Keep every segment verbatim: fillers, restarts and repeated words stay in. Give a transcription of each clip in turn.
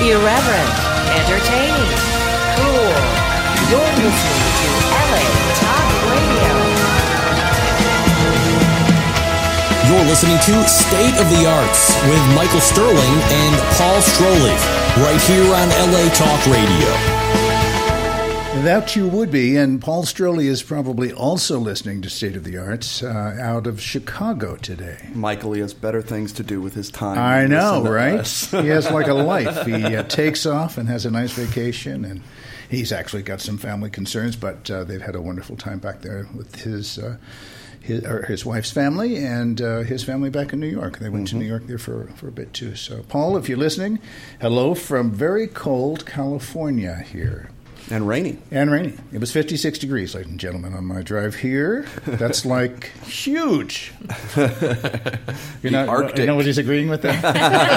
Irreverent, entertaining, cool. You're listening to L A Talk Radio. You're listening to State of the Arts with Michael Sterling and Paul Stroley, right here on L A Talk Radio. That you would be, and Paul Stroley is probably also listening to State of the Arts uh, out of Chicago today. Michael, he has better things to do with his time. I know, right? He has like a life. He uh, takes off and has a nice vacation, and he's actually got some family concerns, but uh, they've had a wonderful time back there with his uh, his, or his wife's family and uh, his family back in New York. They went mm-hmm. to New York there for, for a bit, too. So, Paul, if you're listening, hello from very cold California here. And rainy. And rainy. It was fifty-six degrees, ladies and gentlemen, on my drive here. That's like huge. You're not, Arctic. Nobody's agreeing with that?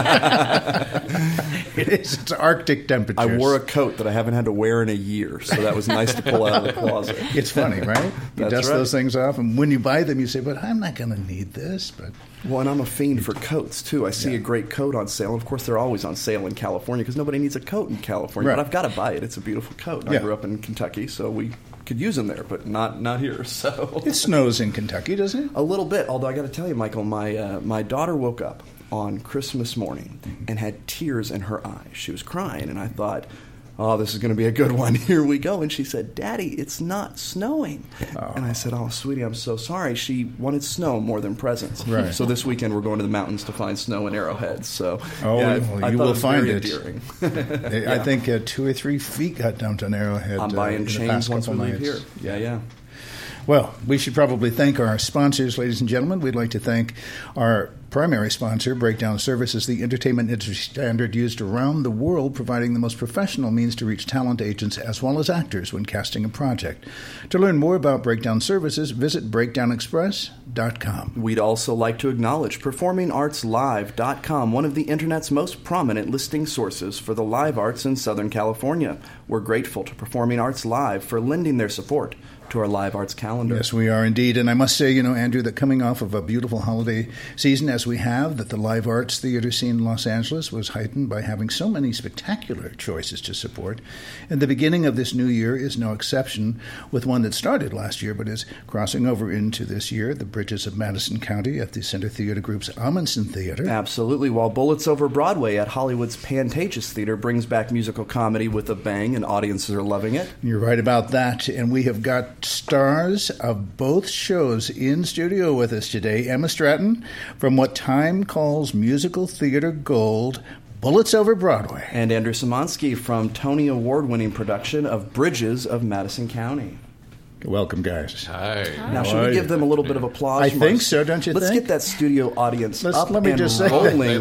It is. It's Arctic temperatures. I wore a coat that I haven't had to wear in a year, so that was nice to pull out of the closet. It's funny, right? You That's dust right. those things off, and when you buy them, you say, but I'm not going to need this. But Well, and I'm a fiend for coats, too. I see yeah. a great coat on sale. Of course, they're always on sale in California because nobody needs a coat in California. Right. But I've got to buy it. It's a beautiful coat. Yeah. I grew up in Kentucky, so we could use them there, but not not here. So it snows in Kentucky, doesn't it? A little bit, although I got to tell you, Michael, my uh, my daughter woke up on Christmas morning and had tears in her eyes. She was crying, and I thought, oh, this is going to be a good one. Here we go. And she said, Daddy, it's not snowing. Oh. And I said, oh, sweetie, I'm so sorry. She wanted snow more than presents. Right. So this weekend we're going to the mountains to find snow in Arrowhead. So oh, yeah, well, I, I you thought will it was find very it. endearing. yeah. I think uh, two or three feet got dumped on Arrowhead. I'm buying uh, in the chains past once we couple leave nights. here. Yeah, yeah. Well, we should probably thank our sponsors, ladies and gentlemen. We'd like to thank our primary sponsor, Breakdown Services, the entertainment industry standard used around the world, providing the most professional means to reach talent agents as well as actors when casting a project. To learn more about Breakdown Services, visit breakdown express dot com. We'd also like to acknowledge performing arts live dot com, one of the Internet's most prominent listing sources for the live arts in Southern California. We're grateful to Performing Arts Live for lending their support to our live arts calendar. Yes, we are indeed. And I must say, you know, Andrew, that coming off of a beautiful holiday season as we have, that the live arts theater scene in Los Angeles was heightened by having so many spectacular choices to support. And the beginning of this new year is no exception, with one that started last year but is crossing over into this year, the Bridges of Madison County at the Center Theater Group's Amundsen Theater. Absolutely. While Bullets Over Broadway at Hollywood's Pantages Theater brings back musical comedy with a bang, and audiences are loving it. You're right about that. And we have got stars of both shows in studio with us today. Emma Stratton from what Time calls musical theater gold, Bullets Over Broadway. And Andrew Szymanski from Tony Award-winning production of Bridges of Madison County. Welcome, guys. Hi. Now, should we give them a little bit of applause? I from think our, so, don't you let's think? get that studio audience Let's, up let me and just say rolling. there you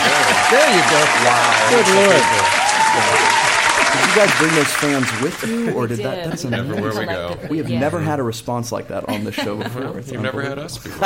go. Wow. Good Lord. Did you guys bring those fans with you, or did We that? did. That's We amazing. Everywhere we go. We have Yeah. never had a response like that on the show before. It's You've never had us before.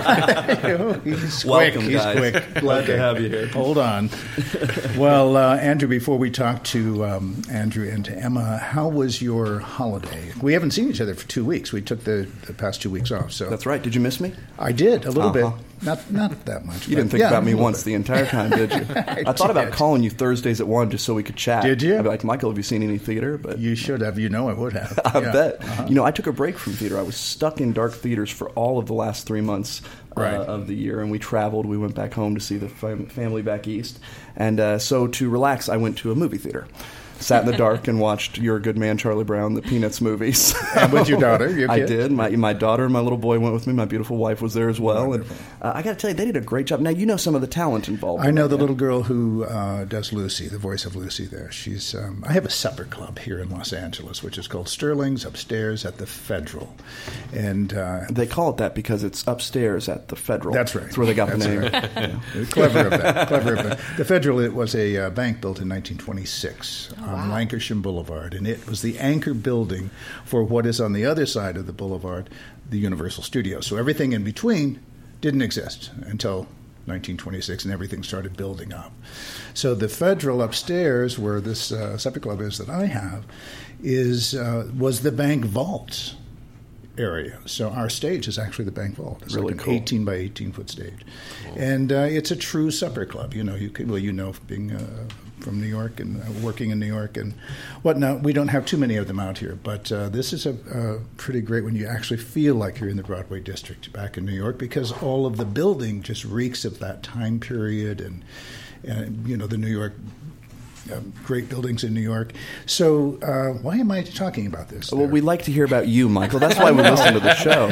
He's Welcome, quick. He's guys. quick. Glad to have you here. Hold on. Well, uh, Andrew, before we talk to um, Andrew and to Emma, how was your holiday? We haven't seen each other for two weeks. We took the, the past two weeks off. So That's right. Did you miss me? I did, a little Uh-huh. bit. Not not that much. You but didn't think yeah, about a me little once bit. the entire time, did you? I, I thought about did. calling you Thursdays at one just so we could chat. Did you? I'd be like, Michael, have you seen any theater? But You should have. You know I would have. I Yeah. bet. Uh-huh. You know, I took a break from theater. I was stuck in dark theaters for all of the last three months uh, Right. of the year, and we traveled. We went back home to see the fam- family back east. And uh, so to relax, I went to a movie theater. Sat in the dark and watched You're a Good Man, Charlie Brown, the Peanuts movies. And with your daughter, your I kid? did. My my daughter and my little boy went with me. My beautiful wife was there as well. Wonderful. And uh, I got to tell you, they did a great job. Now, you know some of the talent involved. I in know it, the yeah? little girl who uh, does Lucy, the voice of Lucy there. She's. Um, I have a supper club here in Los Angeles, which is called Sterling's upstairs at the Federal. And uh, They call it that because it's upstairs at the Federal. That's right. That's where they got That's the name. right. Yeah. Clever of that. Clever of that. The Federal, it was a uh, bank built in nineteen twenty-six on Lancashire Boulevard, and it was the anchor building for what is on the other side of the boulevard, the Universal Studios. So everything in between didn't exist until nineteen twenty-six, and everything started building up. So the Federal upstairs, where this uh, supper club is that I have, is uh, was the bank vault. area. So our stage is actually the bank vault. It's really like an cool. eighteen by eighteen foot stage, cool. and uh, it's a true supper club. You know, you can, well, you know, being uh, from New York and uh, working in New York and whatnot, we don't have too many of them out here. But uh, this is a uh, pretty great when you actually feel like you're in the Broadway district back in New York, because all of the building just reeks of that time period and, and you know, the New York. Um, great buildings in New York. So uh, why am I talking about this? Well, there? we like to hear about you, Michael. That's why we listen to the show.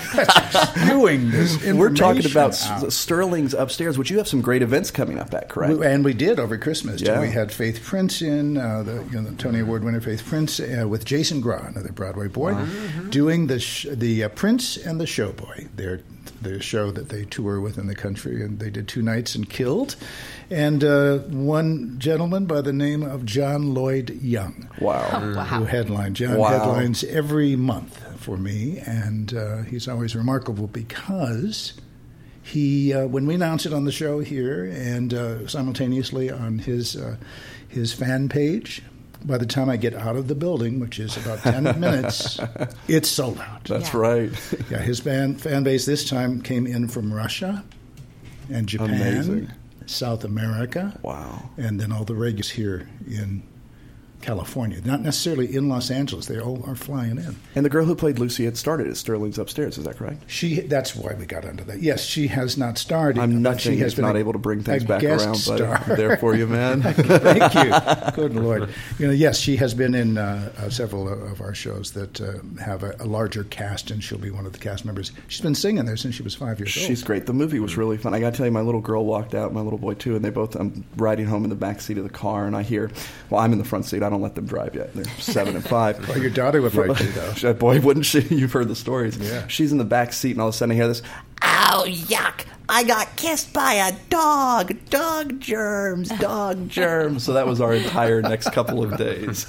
Doing this We're talking about out. Sterling's Upstairs, which you have some great events coming up at, correct? We, and we did over Christmas. Yeah. We had Faith Prince in, uh, the, you know, the Tony Award winner Faith Prince, uh, with Jason Gra, another Broadway boy, wow. mm-hmm. doing the sh- the uh, Prince and the Showboy. Their their show that they tour within the country, and they did two nights and killed. And uh, one gentleman by the name of John Lloyd Young, wow, oh, wow. who headlined. John wow. headlines every month for me, and uh, he's always remarkable because he, uh, when we announce it on the show here, and uh, simultaneously on his uh, his fan page, by the time I get out of the building, which is about ten minutes, it's sold out. That's yeah. right. Yeah, his fan fan base this time came in from Russia and Japan. Amazing. South America. Wow. And then all the regulars here in California. Not necessarily in Los Angeles. They all are flying in. And the girl who played Lucy had started at Sterling's Upstairs, is that correct? She. That's why we got onto that. Yes, she has not starred. I'm but she nothing has if been not a, able to bring things a back guest around, but star. I'm there for you, man. Thank you. Good Lord. You know, yes, she has been in uh, uh, several of our shows that uh, have a, a larger cast, and she'll be one of the cast members. She's been singing there since she was five years old. She's great. The movie was really fun. I got to tell you, my little girl walked out, my little boy too, and they both, I'm riding home in the back seat of the car, and I hear, well, I'm in the front seat. I don't let them drive yet. They're seven and five. Well, your daughter would like you, though. Boy, wouldn't she? You've heard the stories. Yeah. She's in the back seat, and all of a sudden I hear this, ow, yuck. I got kissed by a dog. Dog germs. Dog germs. So that was our entire next couple of days.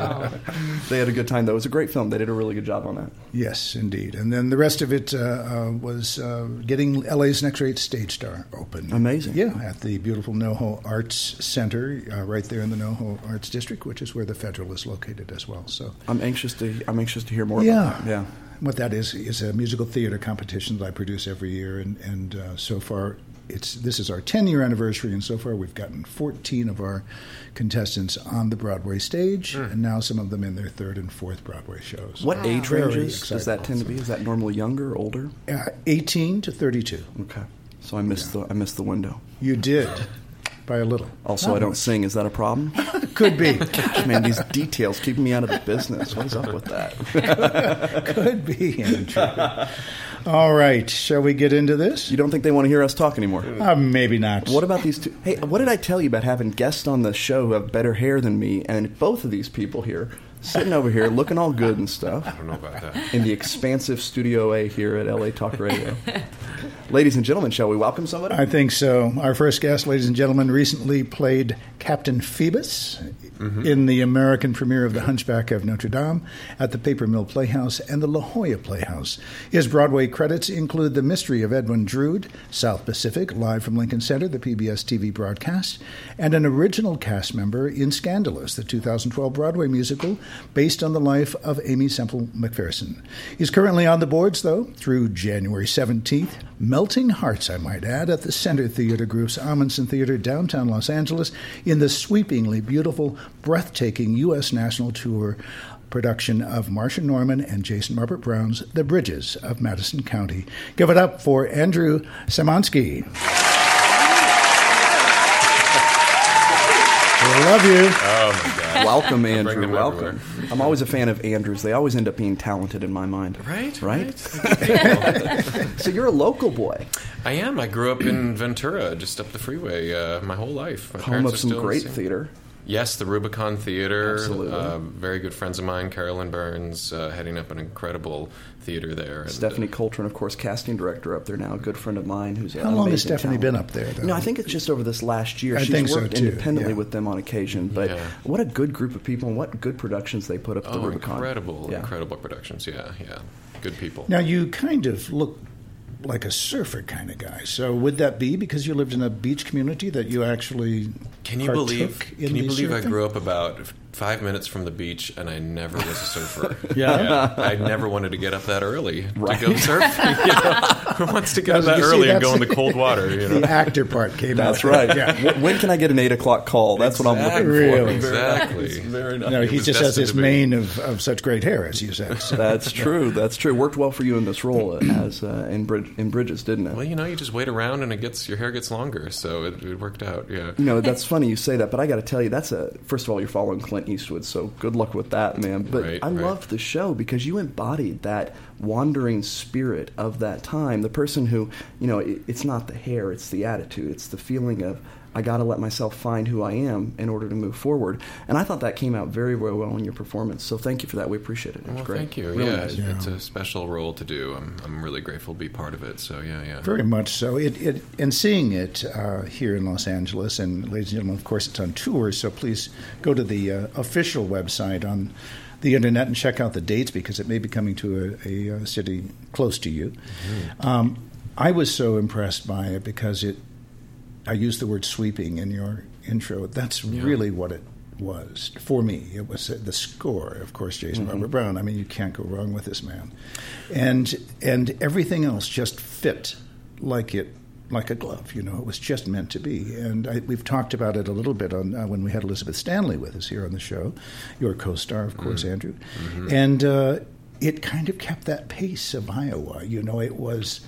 They had a good time, though. It was a great film. They did a really good job on that. Yes, indeed. And then the rest of it uh, uh, was uh, getting L A's next great stage star open. Amazing. Yeah, at the beautiful NoHo Arts Center, uh, right there in the NoHo Arts District, which is where the Federal is located as well. So I'm anxious to. I'm anxious to hear more yeah. about that. Yeah. What that is is a musical theater competition that I produce every year, and and uh, so far it's this is our ten-year anniversary, and so far we've gotten fourteen of our contestants on the Broadway stage, mm. and now some of them in their third and fourth Broadway shows. What wow. age Very ranges does that tend to be? Is that normally younger or older? Uh, eighteen to thirty-two. Okay, so I missed yeah. the I missed the window. You did. By a little. Also, Not I don't much. sing. Is that a problem? Could be. Gosh, man, these details keeping me out of the business. What is up with that? Could be, Andrew. All right. Shall we get into this? You don't think they want to hear us talk anymore? Uh, maybe not. What about these two? Hey, what did I tell you about having guests on the show who have better hair than me? And both of these people here, sitting over here, looking all good and stuff. I don't know about that. In the expansive Studio A here at L A Talk Radio. Ladies and gentlemen, shall we welcome somebody? I think so. Our first guest, ladies and gentlemen, recently played Captain Phoebus mm-hmm. in the American premiere of The Hunchback of Notre Dame at the Paper Mill Playhouse and the La Jolla Playhouse. His Broadway credits include The Mystery of Edwin Drood, South Pacific, live from Lincoln Center, the P B S T V broadcast, and an original cast member in Scandalous, the two thousand twelve Broadway musical based on the life of Amy Semple McPherson. He's currently on the boards, though, through January seventeenth. Melting Hearts, I might add, at the Center Theater Group's Amundsen Theater, downtown Los Angeles, in the sweepingly beautiful, breathtaking U S National Tour production of Marsha Norman and Jason Robert Brown's The Bridges of Madison County. Give it up for Andrew Szymanski. We love you. Oh, my God. Welcome, Bring Andrew. them Welcome. everywhere. I'm always a fan of Andrews. They always end up being talented in my mind. Right? Right? right. So you're a local boy. I am. I grew up in Ventura, just up the freeway, uh, my whole life. My Home parents of are some still in great the same- theater. Yes, the Rubicon Theater. Absolutely. Uh, very good friends of mine, Carolyn Burns, uh, heading up an incredible theater there. And, Stephanie uh, Coltrane, of course, casting director up there now, a good friend of mine who's How long has Stephanie talent. been up there, though? No, I think it's just over this last year. I She's think so, worked too, independently yeah. with them on occasion, but Yeah. what a good group of people and what good productions they put up at the Oh, Rubicon. incredible, Yeah. incredible productions. Yeah, yeah. Good people. Now, you kind of look like a surfer kind of guy. So would that be because you lived in a beach community that you actually Can you partook believe? in Can you the believe I surfing? grew up about five minutes from the beach, and I never was a surfer. Yeah? yeah, I never wanted to get up that early Right. to go surfing. You know? Who wants to get up You that see, early and that's go in the cold water? You know? The actor part came That's out. right. Yeah. W- When can I get an eight o'clock call? That's what I'm looking for. Really? Exactly. Very nice. No, It he was just has destined this to be. mane of, of such great hair, as you said. So. That's true. That's true. Worked well for you in this role as uh, in, Brid- in Bridges, didn't it? Well, you know, you just wait around and it gets your hair gets longer, so it, it worked out. Yeah. You know, that's funny you say that, but I got to tell you, that's a first of all, you're following Clint Eastwood, so good luck with that, man. But Right, I right. loved the show because you embodied that wandering spirit of that time. The person who, you know, it, it's not the hair, it's the attitude, it's the feeling of I got to let myself find who I am in order to move forward. And I thought that came out very, very well in your performance. So thank you for that. We appreciate it. It was Well, great. thank you. Really yeah, nice. it- it's a special role to do. I'm I'm really grateful to be part of it. So yeah, yeah. Very much so. It, it, and seeing it uh, here in Los Angeles, and ladies and gentlemen, of course, it's on tour, so please go to the uh, official website on the internet and check out the dates because it may be coming to a, a, a city close to you. Mm-hmm. Um, I was so impressed by it because it. I used the word sweeping in your intro. That's Yeah. really what it was for me. It was uh, the score, of course, Jason Mm-hmm. Robert Brown. I mean, you can't go wrong with this man, and and everything else just fit like it like a glove. You know, it was just meant to be. And I, we've talked about it a little bit on uh, when we had Elizabeth Stanley with us here on the show, your co-star, of course, Mm. Andrew, Mm-hmm. and uh, it kind of kept that pace of Iowa. You know, it was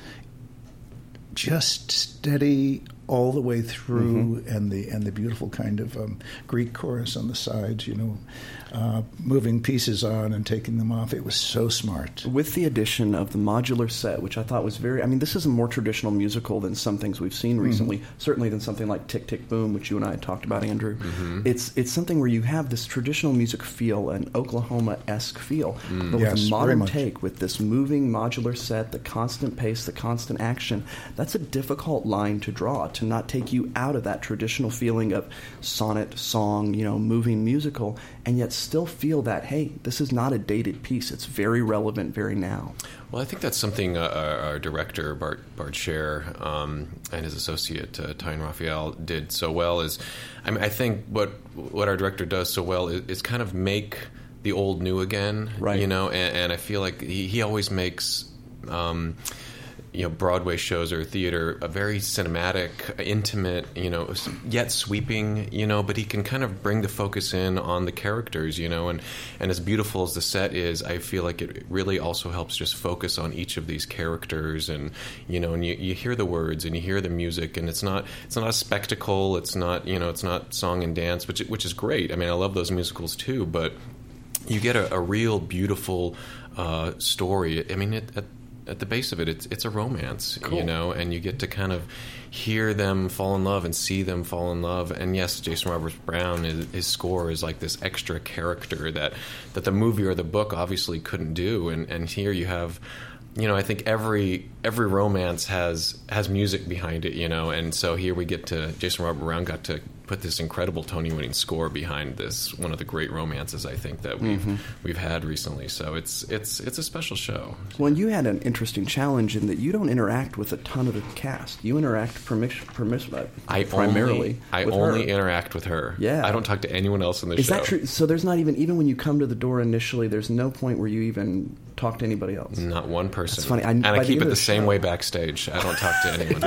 just steady all the way through, Mm-hmm. and the and the beautiful kind of um, Greek chorus on the sides, you know, uh, moving pieces on and taking them off. It was so smart. With the addition of the modular set, which I thought was very, I mean, this is a more traditional musical than some things we've seen recently, certainly than something like Tick, Tick, Boom, which you and I had talked about, Andrew. Mm-hmm. It's it's something where you have this traditional music feel, an Oklahoma-esque feel, but with Yes, a very modern much. take, with this moving modular set, the constant pace, the constant action. That's a difficult line to draw, to not take you out of that traditional feeling of sonnet, song, you know, moving musical, and yet still feel that, hey, this is not a dated piece. It's very relevant, very now. Well, I think that's something uh, our, our director, Bart, Bart Scher, um, and his associate, uh, Tyne Raphael, did so well. Is, I mean, I think what what our director does so well is, is kind of make the old new again, Right. you know, and, and I feel like he, he always makes... Um, you know, Broadway shows or theater, a very cinematic, intimate, you know, yet sweeping, you know, but he can kind of bring the focus in on the characters, you know, and, and as beautiful as the set is, I feel like it really also helps just focus on each of these characters, and, you know, and you, you hear the words and you hear the music, and it's not it's not a spectacle, it's not, you know, it's not song and dance, which which is great. I mean, I love those musicals too, but you get a, a real beautiful uh, story. I mean, it, at At the base of it, it's it's a romance, Cool. you know, and you get to kind of hear them fall in love and see them fall in love. And yes, Jason Roberts Brown, his, his score is like this extra character that, that the movie or the book obviously couldn't do. And, and here you have, you know, I think every every romance has has music behind it, you know, and so here we get to, Jason Robert Brown got to put this incredible Tony-winning score behind this, one of the great romances I think that we've Mm-hmm. we've had recently. So it's it's it's a special show. Well, you had an interesting challenge in that you don't interact with a ton of the cast. You interact permis- permis- uh, I primarily only, I with only her. interact with her. Yeah. I don't talk to anyone else in the Is show. that true? So there's not even, even when you come to the door initially, there's no point where you even talk to anybody else? Not one person. That's funny. I- and by I the keep end it of the the same show- way backstage. I don't talk to anyone.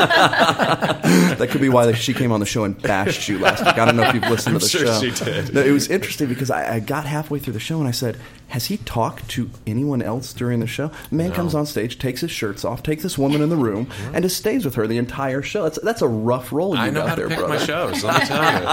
That could be why she came on the show and bashed you last week. I don't know if you've listened I'm to the sure show. she did. No, it was interesting because I, I got halfway through the show and I said, has he talked to anyone else during the show? A man No. comes on stage, takes his shirts off, takes this woman in the room, and just stays with her the entire show. That's, that's a rough role you I know got how to there, pick brother. my shows, let me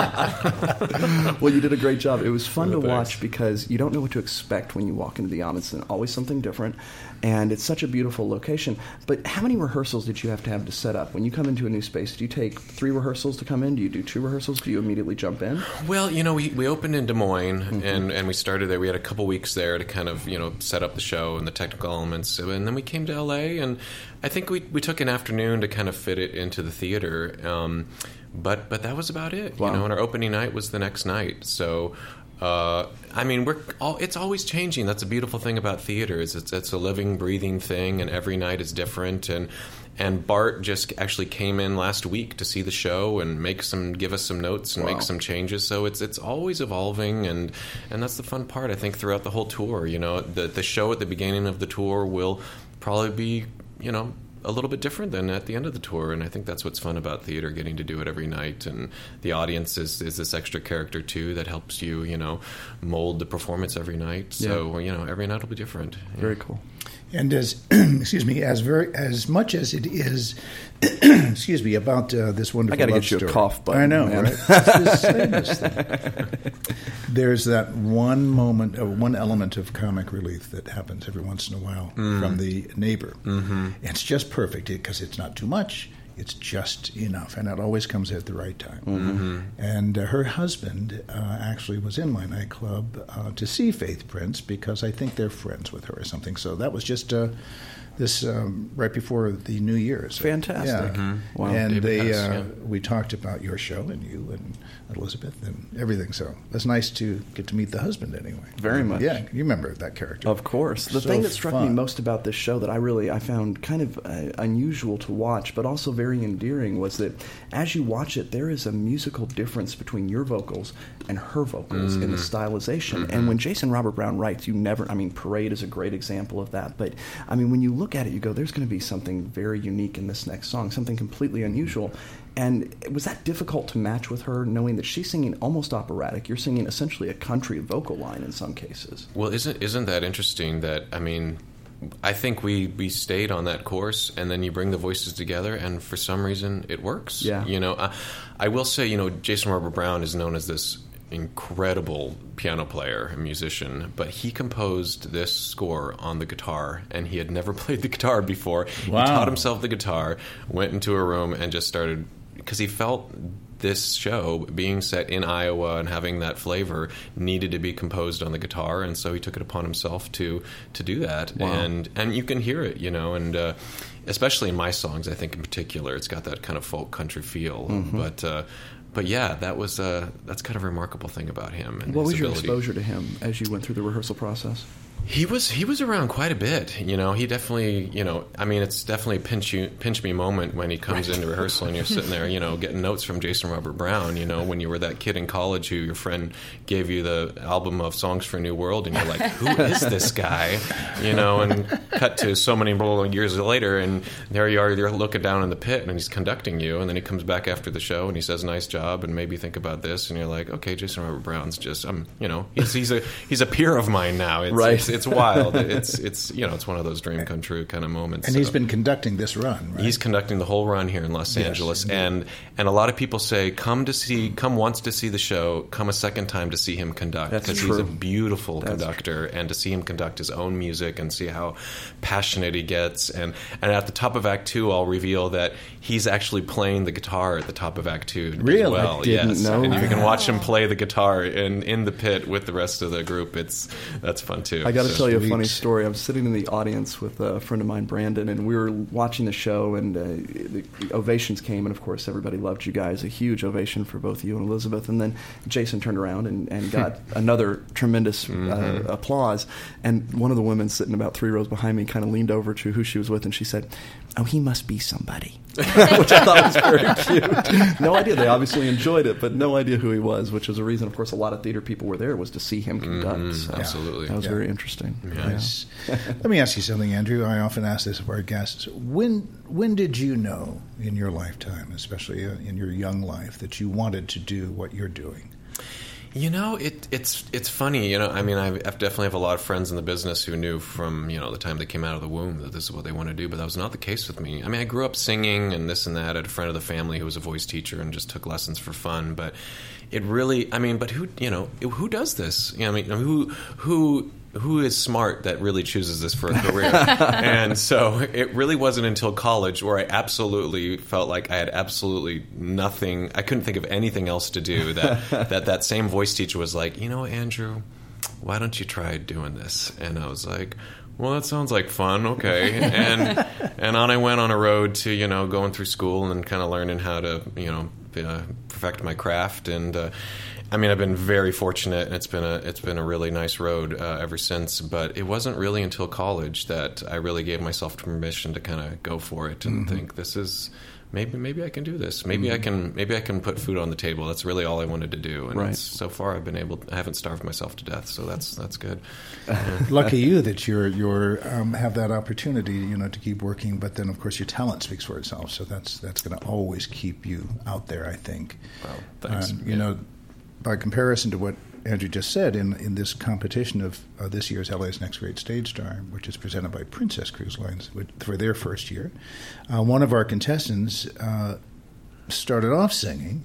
tell you. Well, you did a great job. It was fun Oh, to thanks. watch because you don't know what to expect when you walk into the Ombudsman. It's always something different, and it's such a beautiful location. But how many rehearsals did you have to have to set up? When you come into a new space, do you take three rehearsals to come in? Do you do two rehearsals? Do you immediately jump in? Well, you know, we, we opened in Des Moines, Mm-hmm. and, and we started there. We had a couple weeks there to kind of, you know, set up the show and the technical elements. And then we came to L A, and I think we, we took an afternoon to kind of fit it into the theater. Um, but but that was about it, Wow. you know, and our opening night was the next night. So... Uh, I mean, we're all, it's always changing. That's a beautiful thing about theater. Is it's, it's a living, breathing thing, and every night is different. And and Bart just actually came in last week to see the show and make some, give us some notes and Wow. make some changes. So it's it's always evolving, and and that's the fun part. I think throughout the whole tour, you know, the the show at the beginning of the tour will probably be, you know, a little bit different than at the end of the tour, and I think that's what's fun about theater, getting to do it every night, and the audience is, is this extra character too that helps you, you know, mold the performance every night. So, you know, every night will be different. Yeah. Very cool. And as excuse me, as very as much as it is, excuse me, about uh, this wonderful I got to love get you story. a cough button. I know, man. right? It's the samest thing. There's that one moment, uh, one element of comic relief that happens every once in a while Mm. from the neighbor. Mm-hmm. It's just perfect because it's not too much. It's just enough, and it always comes at the right time. Mm-hmm. And uh, her husband uh, actually was in my nightclub uh, to see Faith Prince because I think they're friends with her or something. So that was just uh, this um, right before the New Year's. Fantastic. Yeah. Mhm. Wow. And David they Hess, uh, yeah. we talked about your show and you and Elizabeth and everything. So it's nice to get to meet the husband anyway. Very much. Yeah, you remember that character. Of course. The So thing that struck me fun. most about this show that I really I found kind of uh, unusual to watch, but also very endearing, was that as you watch it, there is a musical difference between your vocals and her vocals in the stylization. And when Jason Robert Brown writes, you never, I mean, Parade is a great example of that. But, I mean, when you look at it, you go, there's going to be something very unique in this next song, something completely unusual. And was that difficult to match with her, knowing that she's singing almost operatic? You're singing essentially a country vocal line in some cases. Well, isn't isn't that interesting? That I mean, I think we, we stayed on that course, and then you bring the voices together, and for some reason it works. Yeah. You know, I, I will say, you know, Jason Robert Brown is known as this incredible piano player and musician, but he composed this score on the guitar, and he had never played the guitar before. Wow. He taught himself the guitar, went into a room, and just started, because he felt this show, being set in Iowa and having that flavor, needed to be composed on the guitar, and so he took it upon himself to to do that. Wow. And and you can hear it, you know, and uh, especially in my songs, I think in particular, it's got that kind of folk country feel. Mm-hmm. But uh, but yeah, that was uh, that's kind of a remarkable thing about him. And What his was your ability. exposure to him as you went through the rehearsal process? He was he was around quite a bit, you know. He definitely, you know, I mean, it's definitely a pinch you pinch me moment when he comes into rehearsal and you're sitting there, you know, getting notes from Jason Robert Brown, you know, when you were that kid in college who your friend gave you the album of Songs for a New World, and you're like, who is this guy, you know? And cut to so many years later, and there you are, you're looking down in the pit, and he's conducting you, and then he comes back after the show and he says, "Nice job," and maybe think about this, and you're like, okay, Jason Robert Brown's just, um, you know, he's he's a he's a peer of mine now. It's, Right. It's, it's wild. It's it's you know it's one of those dream come true kind of moments. And he's So been conducting this run, right? he's conducting the whole run here in Los Yes, Angeles, indeed. and and a lot of people say come to see come once to see the show, come a second time to see him conduct, That's because he's a true. beautiful That's conductor, and to see him conduct his own music and see how passionate he gets, and and at the top of Act Two, I'll reveal that he's actually playing the guitar at the top of Act Two Really? as well. I didn't yes, know and you can that. watch him play the guitar in in the pit with the rest of the group. It's that's fun too. I got to So- tell you a Sweet. funny story. I was sitting in the audience with a friend of mine, Brandon, and we were watching the show, and uh, the, the ovations came, and of course everybody loved you guys. A huge ovation for both you and Elizabeth. And then Jason turned around and, and got another tremendous uh, applause. And one of the women sitting about three rows behind me kind of leaned over to who she was with, and she said, "Oh, he must be somebody," which I thought was very cute. No idea. They obviously enjoyed it, but no idea who he was, which was a reason, of course, a lot of theater people were there, was to see him conduct. Mhm, So absolutely. That was Yeah. very interesting. Nice. Let me ask you something, Andrew. I often ask this of our guests. When when did you know in your lifetime, especially in your young life, that you wanted to do what you're doing? You know, it, it's it's funny. You know, I mean, I I definitely have a lot of friends in the business who knew from you know the time they came out of the womb that this is what they want to do. But that was not the case with me. I mean, I grew up singing and this and that. I had a friend of the family who was a voice teacher and just took lessons for fun. But it really, I mean, but who you know who does this? You know, I mean, who who. Who is smart that really chooses this for a career? And so it really wasn't until college where I absolutely felt like I had absolutely nothing. I couldn't think of anything else to do. That that, that same voice teacher was like, you know, Andrew, why don't you try doing this? And I was like, well, that sounds like fun. Okay. And and on I went on a road to, you know, going through school and kind of learning how to, you know, uh, perfect my craft. And uh, I mean, I've been very fortunate, and it's been a it's been a really nice road uh, ever since. But it wasn't really until college that I really gave myself permission to kind of go for it and mm-hmm. think this is maybe maybe I can do this. Maybe mm-hmm. I can maybe I can put food on the table. That's really all I wanted to do. And right. it's, so far, I've been able. I haven't starved myself to death, so that's that's good. Lucky you that you're you're um, have that opportunity, you know, to keep working. But then, of course, your talent speaks for itself. So that's that's going to always keep you out there, I think. Well, thanks. Uh, you yeah. know. By comparison to what Andrew just said, in, in this competition of uh, this year's L A's Next Great Stage Star, which is presented by Princess Cruise Lines for their first year, uh, one of our contestants uh, started off singing,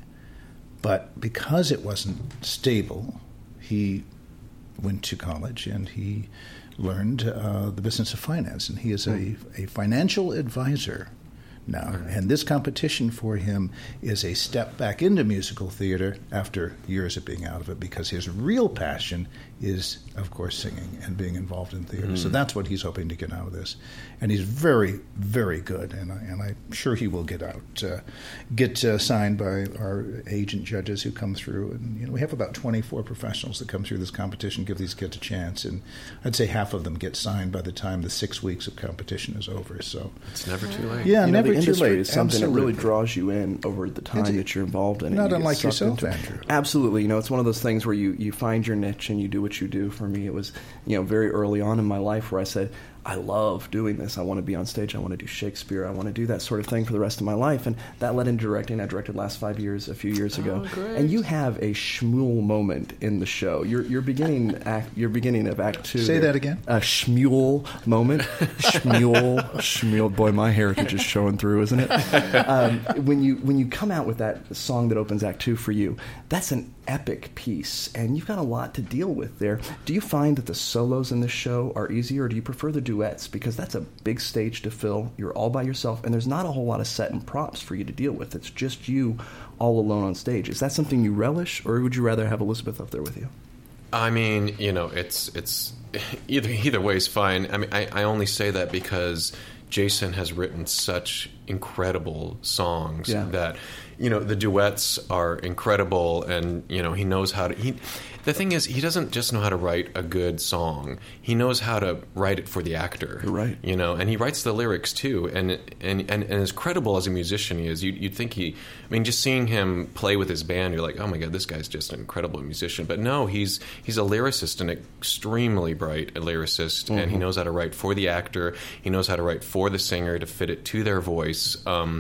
but because it wasn't stable, he went to college and he learned uh, the business of finance, and he is a, a financial advisor now. And this competition for him is a step back into musical theater after years of being out of it, because his real passion is, of course, singing and being involved in theater. Mm. So that's what he's hoping to get out of this. And he's very, very good, and, I, and I'm sure he will get out, uh, get uh, signed by our agent judges who come through. And you know, we have about twenty-four professionals that come through this competition, give these kids a chance, and I'd say half of them get signed by the time the six weeks of competition is over. So it's never too late. Yeah, you never know, the too industry late. is something Absolutely. that really draws you in over the time It's, that you're involved in it. Not You unlike get sucked yourself, into it. Andrew. Absolutely. You know, it's one of those things where you, you find your niche and you do what you do. For me, it was, you know, very early on in my life where I said, I love doing this. I want to be on stage. I want to do Shakespeare. I want to do that sort of thing for the rest of my life. And that led into directing. I directed last five years, a few years ago. Oh, great. And you have a Shmuel moment in the show. Your your beginning act, your beginning of Act Two. Say that again. A Shmuel moment. Shmuel, Shmuel. Boy, my heritage is showing through, isn't it? Um, when you when you come out with that song that opens Act Two for you, that's an epic piece, and you've got a lot to deal with there. Do you find that the solos in this show are easier, or do you prefer the duets? Because that's a big stage to fill. You're all by yourself, and there's not a whole lot of set and props for you to deal with. It's just you all alone on stage. Is that something you relish, or would you rather have Elizabeth up there with you? I mean, you know, it's it's either either way is fine. I mean, I, I only say that because Jason has written such incredible songs yeah. that, you know, the duets are incredible, and, you know, he knows how to... He, the thing is, he doesn't just know how to write a good song. He knows how to write it for the actor. You're right. You know, and he writes the lyrics, too. And and, and, and as credible as a musician he is, you, you'd think he... I mean, just seeing him play with his band, you're like, oh, my God, this guy's just an incredible musician. But no, he's he's a lyricist, an extremely bright lyricist, mm-hmm. and he knows how to write for the actor. He knows how to write for the singer to fit it to their voice. Um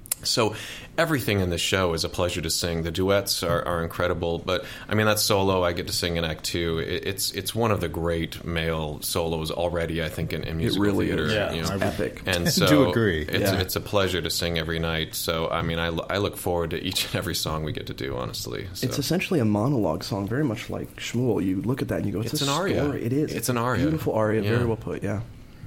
So everything in the show is a pleasure to sing. The duets are, are incredible, but I mean, that solo I get to sing in Act Two. It, it's it's one of the great male solos already, I think, in, in musical really theater. is. Yeah, you know? it's epic. And I so do agree. It's, Yeah. it's a pleasure to sing every night. So I mean, I, lo- I look forward to each and every song we get to do. Honestly, so. It's essentially a monologue song, very much like Shmuel. You look at that and you go, "It's, It's a an aria. story." It is. It's an aria. Beautiful aria. Yeah. Very well put. Yeah.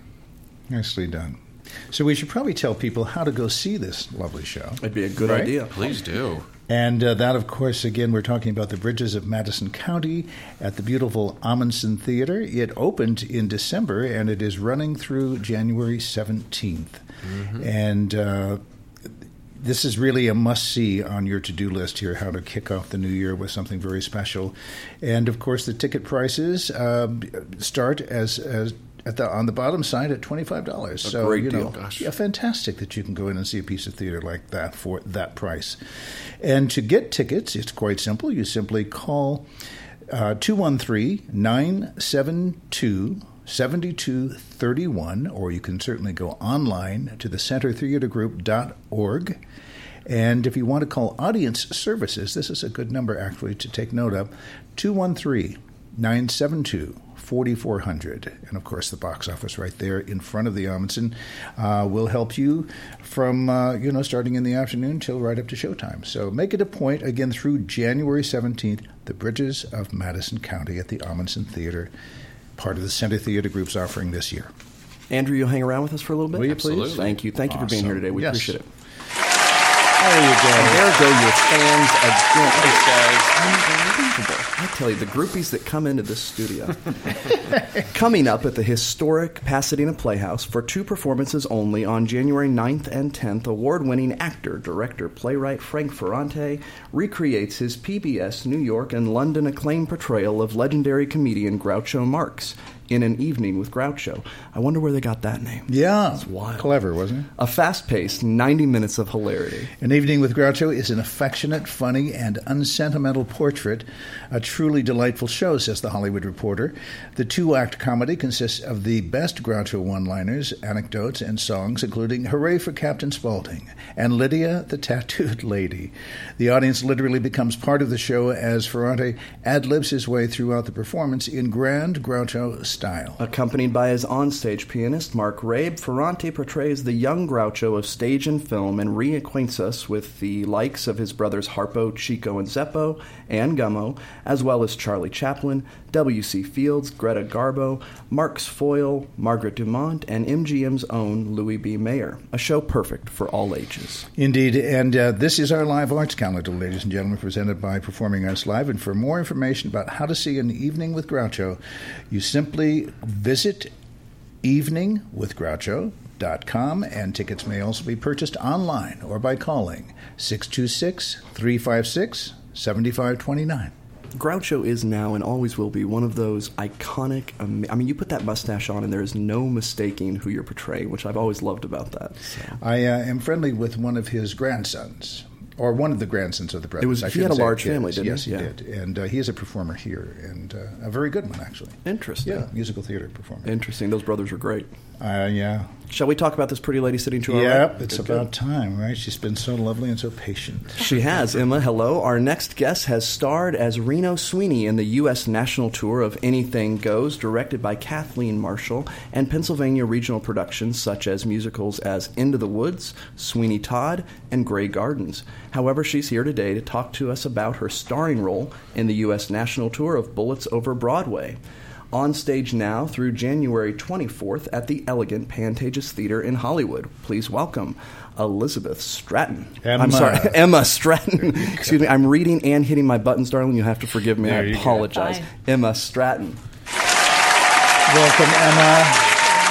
Nicely done. So we should probably tell people how to go see this lovely show. It'd be a good Right? idea. Please do. And uh, that, of course, again, we're talking about the Bridges of Madison County at the beautiful Amundsen Theater. It opened in December, and it is running through January seventeenth. Mm-hmm. And uh, this is really a must-see on your to-do list here, how to kick off the new year with something very special. And, of course, the ticket prices uh, start as... as At the, on the bottom side at twenty-five dollars. A So, great you know, deal. Gosh. yeah, fantastic that you can go in and see a piece of theater like that for that price. And to get tickets, it's quite simple. You simply call uh, two one three, nine seven two, seven two three one, or you can certainly go online to the center theater group dot org. And if you want to call audience services, this is a good number actually to take note of, two one three, nine seven two, forty-four hundred. And, of course, the box office right there in front of the Amundsen uh, will help you from, uh, you know, starting in the afternoon till right up to showtime. So make it a point, again, through January seventeenth, the Bridges of Madison County at the Amundsen Theater, part of the Center Theater Group's offering this year. Andrew, you'll hang around with us for a little bit? Will you please? Absolutely. Thank you. Thank you for being here Awesome. today. We Yes. appreciate it. There you go. And there go your fans again. Thanks, guys. Unbelievable. I tell you, the groupies that come into this studio. Coming up at the historic Pasadena Playhouse for two performances only on January ninth and tenth, award-winning actor, director, playwright Frank Ferrante recreates his P B S, New York, and London acclaimed portrayal of legendary comedian Groucho Marx in An Evening with Groucho. I wonder where they got that name. Yeah. It's wild. Clever, wasn't it? A fast-paced ninety minutes of hilarity. An Evening with Groucho is an affectionate, funny, and unsentimental portrait. A truly delightful show, says The Hollywood Reporter. The two-act comedy consists of the best Groucho one-liners, anecdotes, and songs, including Hooray for Captain Spaulding and Lydia the Tattooed Lady. The audience literally becomes part of the show as Ferrante ad-libs his way throughout the performance in grand Groucho style. Accompanied by his onstage pianist, Mark Rabe, Ferrante portrays the young Groucho of stage and film and reacquaints us with the likes of his brothers Harpo, Chico, and Zeppo, and Gummo, as well as Charlie Chaplin, W C Fields, Greta Garbo, Mark's foil, Margaret Dumont, and M G M's own Louis B. Mayer. A show perfect for all ages. Indeed, and uh, this is our live arts calendar, ladies and gentlemen, presented by Performing Arts Live. And for more information about how to see An Evening with Groucho, you simply visit evening with groucho dot com, and tickets may also be purchased online or by calling six two six, three five six, seven five two nine. Groucho is now and always will be one of those iconic, um, I mean, you put that mustache on and there is no mistaking who you're portraying, which I've always loved about that. So. I uh, am friendly with one of his grandsons, or one of the grandsons of the brothers. It was, I he had a shouldn't say large kids. family, didn't yes, he? Yes, he Yeah. did. And uh, he is a performer here, and uh, a very good one, actually. Interesting. Yeah, musical theater performer. Interesting. Those brothers are great. Uh, yeah. Shall we talk about this pretty lady sitting to our right? Yep, it's Good, about good. time, right? She's been so lovely and so patient. She has. Emma, hello. Our next guest has starred as Reno Sweeney in the U S national tour of Anything Goes, directed by Kathleen Marshall, and Pennsylvania regional productions such as musicals as Into the Woods, Sweeney Todd, and Grey Gardens. However, she's here today to talk to us about her starring role in the U S national tour of Bullets Over Broadway. On stage now through January twenty-fourth at the Elegant Pantages Theater in Hollywood. Please welcome Elizabeth Stratton. Emma. I'm sorry, Emma Stratton. Excuse me, I'm reading and hitting my buttons, darling. You'll have to forgive me. There I you go. apologize. Fine. Emma Stratton. Welcome, Emma.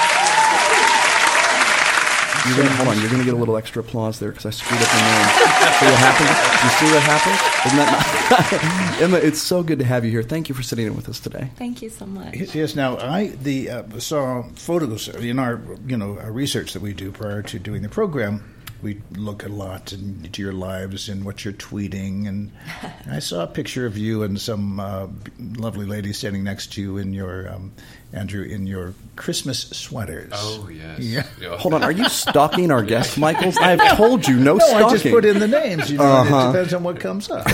You're gonna, hold on, you're going to get a little extra applause there because I screwed up your name. See what happened? You see what happened? Isn't that not... Emma, it's so good to have you here. Thank you for sitting in with us today. Thank you so much. Yes. Now, I the uh, saw photos in our you know our research that we do prior to doing the program. We look a lot into your lives and what you're tweeting, and I saw a picture of you and some uh, lovely lady standing next to you in your um, Andrew in your Christmas sweaters. Oh, yes. Yeah. Yeah. Hold on, are you stalking our guest, Michaels? I have told you, no, No, stalking. I just put in the names. You know, Uh-huh. It depends on what comes up.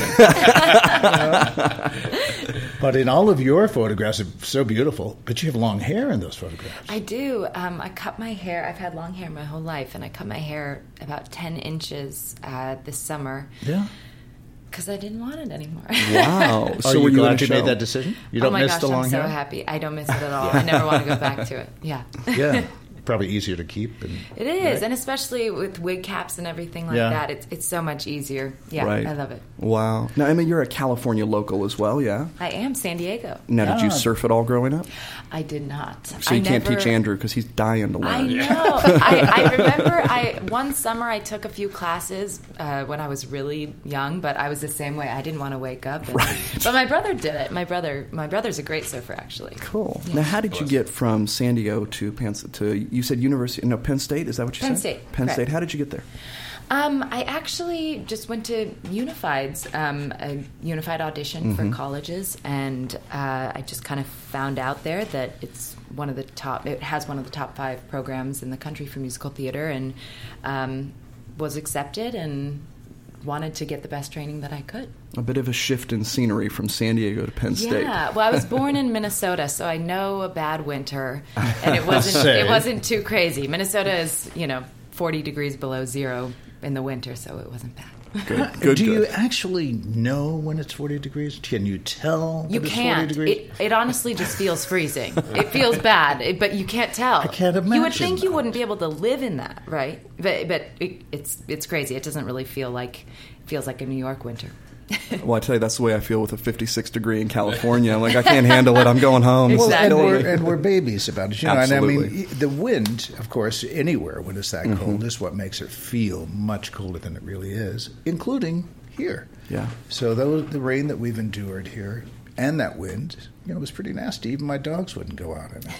But in all of your photographs, it's so beautiful. But you have long hair in those photographs. I do. Um, I cut my hair. I've had long hair my whole life, and I cut my hair about ten inches uh, this summer Yeah. because I didn't want it anymore. Wow. Are So you were you in a glad you show? made that decision? You don't oh my miss gosh, the long I'm hair? so happy. I don't miss it at all. I never want to go back to it. Yeah. Yeah. Probably easier to keep. And, It is, right? and especially with wig caps and everything like Yeah. that, it's it's so much easier. Yeah, Right. I love it. Wow. Now, Emma, you're a California local as well, yeah? I am San Diego. Now, did you Ah. surf at all growing up? I did not. So you I can't never- teach Andrew because he's dying to I learn. know. I, I remember I one summer I took a few classes uh, when I was really young, but I was the same way. I didn't want to wake up. And, But my brother did it. My brother, my brother's a great surfer, actually. Cool. Now, how did you get from San Diego to Penn to, you said University, no, Penn State? Is that what you Penn said? State, Penn correct. State. How did you get there? Um, I actually just went to Unified's, um, a Unified audition for colleges, and uh, I just kind of found out there that it's one of the top. It has one of the top five programs in the country for musical theater, and um, was accepted and wanted to get the best training that I could. A bit of a shift in scenery from San Diego to Penn State. Yeah, well, I was born in Minnesota, so I know a bad winter, and it wasn't Say. it wasn't too crazy. Minnesota is, you know, forty degrees below zero in the winter, so it wasn't bad. Good, good, Do you good. actually know when it's forty degrees? Can you tell You that it's can't. forty degrees? It, it honestly just feels freezing. It feels bad, it- but you can't tell. I can't You would imagine think you that. wouldn't be able to live in that, right? But but it, it's it's crazy. It doesn't really feel like it feels like a New York winter. Well, I tell you, that's the way I feel with a fifty-six degree in California. I'm like, I can't handle it. I'm going home. It's Well, and, Exactly. we're, and we're babies about it. You know, and I mean, Absolutely. y- the wind, of course, anywhere when it's that cold is what makes it feel much colder than it really is, including here. Yeah. So those, the rain that we've endured here and that wind, you know, was pretty nasty. Even my dogs wouldn't go out in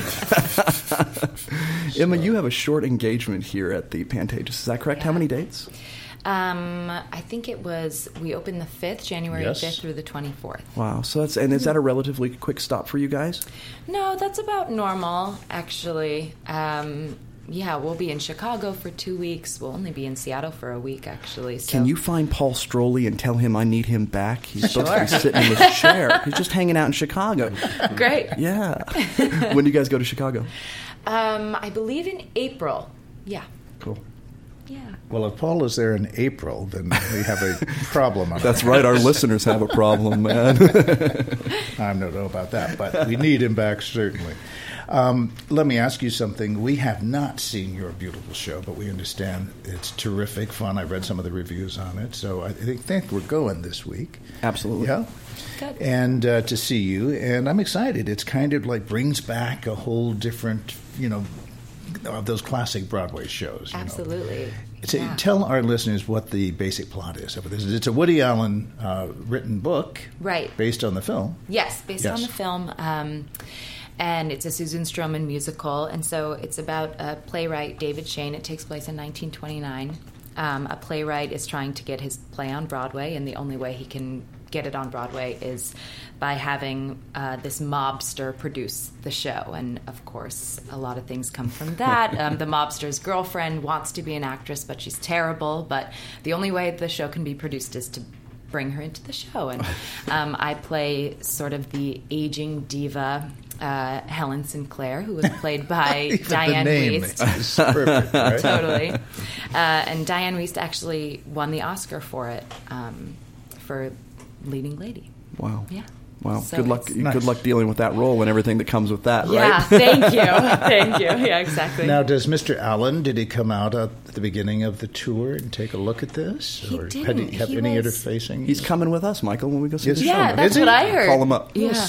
it. Emma, you have a short engagement here at the Pantages. Is that correct? How many dates? Um, I think it was we opened the fifth, January Yes. fifth through the twenty fourth. Wow. So that's and is that a relatively quick stop for you guys? No, that's about normal, actually. Um, yeah, we'll be in Chicago for two weeks. We'll only be in Seattle for a week, actually. So. Can you find Paul Strolley and tell him I need him back? He's supposed to be Sure. sitting in his chair. He's just hanging out in Chicago. Great. Yeah. When do you guys go to Chicago? Um, I believe in April. Yeah. Cool. Yeah. Well, if Paul is there in April, then we have a problem. On That's our right. Our listeners have a problem, man. I don't know about that, but we need him back certainly. Um, let me ask you something. We have not seen your beautiful show, but we understand it's terrific fun. I read some of the reviews on it, so I think, think we're going this week. Absolutely. Yeah. Good. And uh, to see you, and I'm excited. It's kind of like brings back a whole different, you know, of those classic Broadway shows. You know. Absolutely. So Yeah. tell our listeners what the basic plot is of this. It's a Woody Allen uh, written book, Right. based on the film. Yes, based Yes. on the film. Um, and it's a Susan Stroman musical. And so it's about a playwright, David Shane. It takes place in nineteen twenty-nine. Um, a playwright is trying to get his play on Broadway, and the only way he can get it on Broadway is by having uh, this mobster produce the show. And, of course, a lot of things come from that. Um, the mobster's girlfriend wants to be an actress, but she's terrible. But the only way the show can be produced is to bring her into the show. And um, I play sort of the aging diva, uh, Helen Sinclair, who was played by Even Diane the name Wiest. is perfect, right? Totally. Uh, and Diane Wiest actually won the Oscar for it, um, for leading lady. Wow. Yeah. Wow. So good luck. it's- Nice. Good luck dealing with that role and everything that comes with that, Yeah, right? thank you. Thank you. Yeah, exactly. Now, does Mister Allen, did he come out at the beginning of the tour and take a look at this? He or didn't. had he have He any was- interfacing? He's coming with us, Michael, when we go see Is the he? show. yeah, Is that's he? what I heard. Call him up. Oh, Yeah.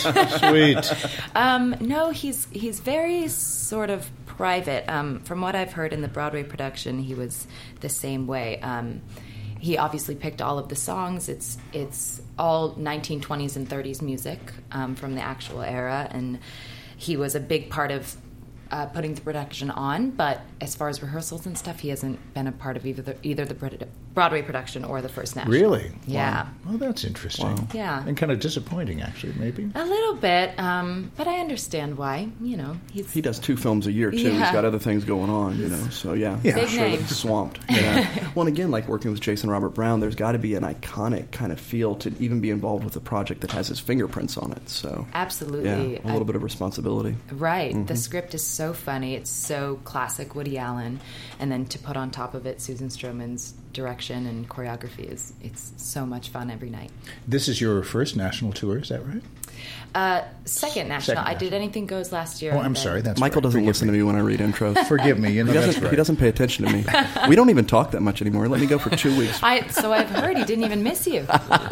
sweet. Sweet. Um, no, he's he's very sort of private. Um, from what I've heard in the Broadway production, he was the same way. Um, he obviously picked all of the songs. It's it's all nineteen twenties and thirties music um, from the actual era, and he was a big part of uh, putting the production on. But as far as rehearsals and stuff, he hasn't been a part of either the, either the Broadway production or the first national. Really? Yeah. Wow. Well, that's interesting. Wow. Yeah. And kind of disappointing, actually, maybe. A little bit, um, but I understand why. You know, he's He does two films a year too. Yeah. He's got other things going on, you know. So yeah, Yeah. I'm Big sure name. that he's swamped. Yeah. Well, and again, like working with Jason Robert Brown, there's got to be an iconic kind of feel to even be involved with a project that has his fingerprints on it. So absolutely yeah, a little I- bit of responsibility. Right. The script is so funny. It's so classic Woody Allen. And then to put on top of it Susan Stroman's direction and choreography is it's so much fun every night. This is your first national tour, is that right? Uh, second national. Second I did Anything Goes last year. Oh, I'm and then- sorry. That's Michael right. doesn't Forgive listen to me when I read intros. Forgive me. You know, He that's doesn't, right. he doesn't pay attention to me. We don't even talk that much anymore. Let me go for two weeks. I, so I've heard he didn't even miss you.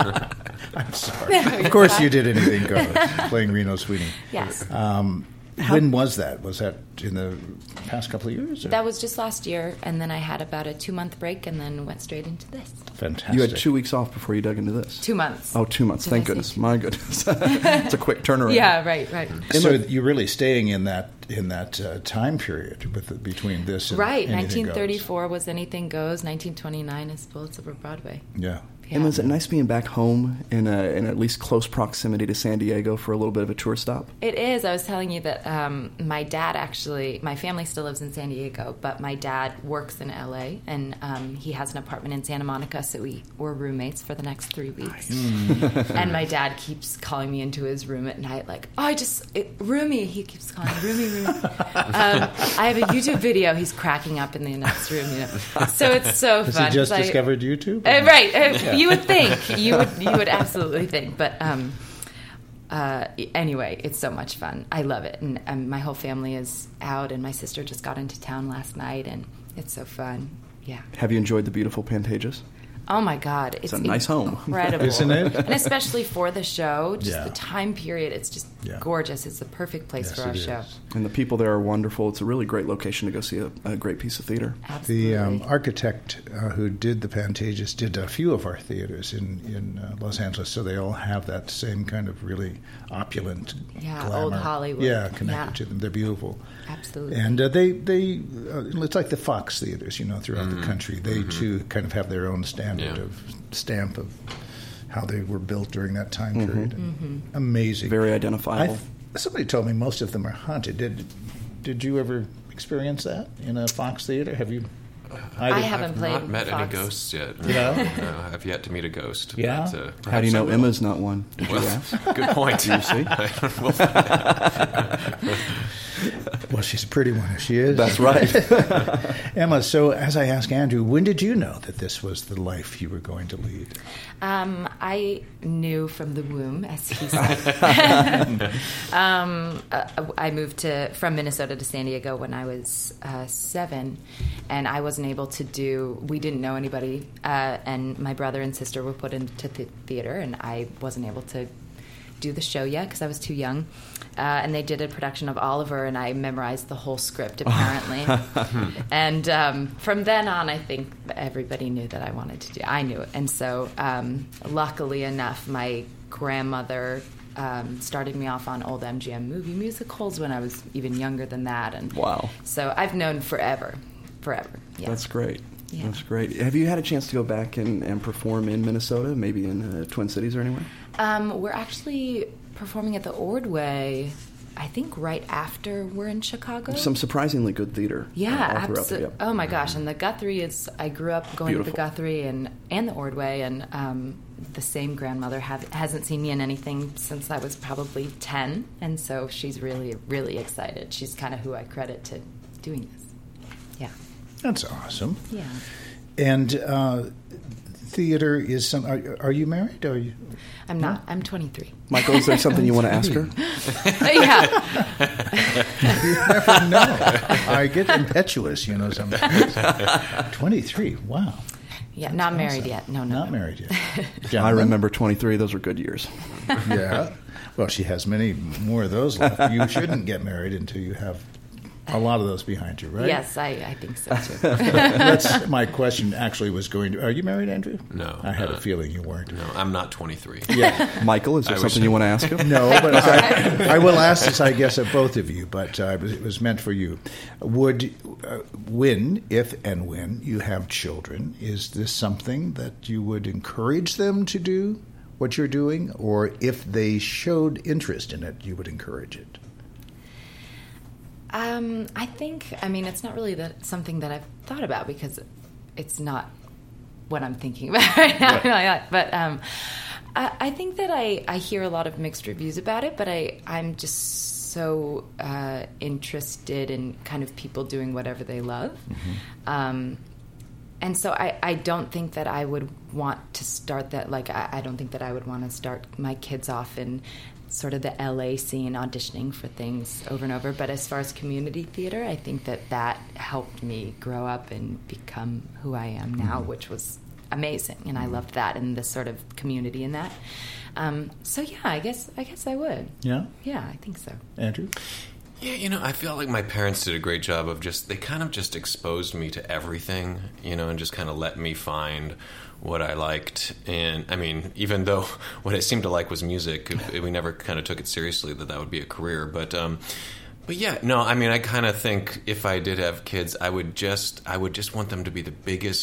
I'm sorry. Of course you did Anything Goes, playing Reno Sweeney. Yes. Um, when was that? Was that in the past couple of years? Or? That was just last year, and then I had about a two-month break and then went straight into this. Fantastic. You had two weeks off before you dug into this. Two months. Oh, two months. Did Thank I goodness. say- My goodness. It's a quick turnaround. Yeah, right, right. So you're really staying in that in that uh, time period with the, between this and Right. Anything nineteen Goes. thirty-four was Anything Goes. nineteen twenty-nine is Bullets Over Broadway. Yeah. Yeah. And was it nice being back home in, a, in at least close proximity to San Diego for a little bit of a tour stop? It is. I was telling you that um, my dad actually, my family still lives in San Diego, but my dad works in L A, and um, he has an apartment in Santa Monica, so we were roommates for the next three weeks. Nice. And my dad keeps calling me into his room at night, like, oh, I just, it, Roomy, he keeps calling me Roomy, Roomy. um, I have a YouTube video, he's cracking up in the next room, you know. So it's so Has fun. Has he just I, discovered YouTube? Uh, right. Uh, yeah. You would think. You would you would absolutely think. But um, uh, anyway, it's so much fun. I love it. And um, my whole family is out, and my sister just got into town last night, and it's so fun. Yeah. Have you enjoyed the beautiful Pantages? Oh, my God. It's, it's a nice home. Incredible. Isn't it? And especially for the show, just yeah. the time period, it's just yeah. gorgeous. It's the perfect place yes, for our it show. Is. And the people there are wonderful. It's a really great location to go see a, a great piece of theater. Absolutely. The um, architect uh, who did the Pantages did a few of our theaters in, in uh, Los Angeles, so they all have that same kind of really opulent yeah, glamour. Old Hollywood. Yeah, connected yeah. to them. They're beautiful. Absolutely. And uh, they, they uh, it's like the Fox theaters, you know, throughout mm-hmm. the country. They, mm-hmm. too, kind of have their own standard yeah. of stamp of how they were built during that time period. Mm-hmm. Amazing. Very identifiable. I, somebody told me most of them are haunted. Did Did you ever experience that in a Fox theater? Have you? I haven't I've played not met Fox. any ghosts yet. No, Yeah? no, I've yet to meet a ghost. Yeah? But, uh, How do you know I will. Emma's not one? Did well, you ask? Good point. Do you see? We'll find out. Well, she's a pretty one if she is. That's right. Emma, so as I asked Andrew, when did you know that this was the life you were going to lead? Um, I knew from the womb, as he said. um, uh, I moved to from Minnesota to San Diego when I was uh, seven, and I wasn't able to do. We didn't know anybody, uh, and my brother and sister were put into the theater, and I wasn't able to do the show yet because I was too young. Uh, and they did a production of Oliver, and I memorized the whole script, apparently. And um, from then on, I think everybody knew that I wanted to do I knew it. And so, um, luckily enough, my grandmother um, started me off on old M G M movie musicals when I was even younger than that. And wow. So I've known forever, forever. Yeah. That's great. Yeah. That's great. Have you had a chance to go back and, and perform in Minnesota, maybe in uh, Twin Cities or anywhere? Um, we're actually performing at the Ordway, I think right after we're in Chicago. Some surprisingly good theater. Yeah, uh, absolutely. Yep. Oh my gosh! And the Guthrie is. I grew up going Beautiful. to the Guthrie and and the Ordway, and um, the same grandmother have, hasn't seen me in anything since I was probably ten, and so she's really really excited. She's kind of who I credit to doing this. Yeah. That's awesome. Yeah. And uh, theater is some. Are, are you married? Or are you? I'm not. I'm twenty-three. Michael, is there something you want to ask her? Yeah. You never know. I get impetuous, you know, sometimes. twenty-three, wow. Yeah, not married yet. No, no. Not no. married yet. I Gentlemen? remember twenty-three. Those were good years. Yeah. Well, she has many more of those left. You shouldn't get married until you have a lot of those behind you, right? Yes, I, I think so, too. That's my question actually was going to... Are you married, Andrew? No. I had uh, a feeling you weren't. No, I'm not twenty-three. Yeah. Michael, is there I something wish you I- want to ask him? No, but I, I will ask this, I guess, of both of you, but uh, it was meant for you. Would, uh, when, if and when you have children, is this something that you would encourage them to do, what you're doing? Or if they showed interest in it, you would encourage it? Um, I think, I mean, it's not really that something that I've thought about because it's not what I'm thinking about right now. Right. But um, I, I think that I, I hear a lot of mixed reviews about it, but I, I'm just so uh, interested in kind of people doing whatever they love. Mm-hmm. Um, and so I, I don't think that I would want to start that, like, I, I don't think that I would want to start my kids off in sort of the L A scene auditioning for things over and over. But as far as community theater, I think that that helped me grow up and become who I am now, mm-hmm. which was amazing. And I loved that and the sort of community in that. Um, so yeah, I guess I guess I would. Yeah? Yeah, I think so. Andrew? Yeah, you know, I feel like my parents did a great job of just, they kind of just exposed me to everything, you know, and just kind of let me find what I liked. And, I mean, even though what I seemed to like was music, we never kind of took it seriously that that would be a career. But, um, but yeah, no, I mean, I kind of think if I did have kids, I would just, I would just want them to be the biggest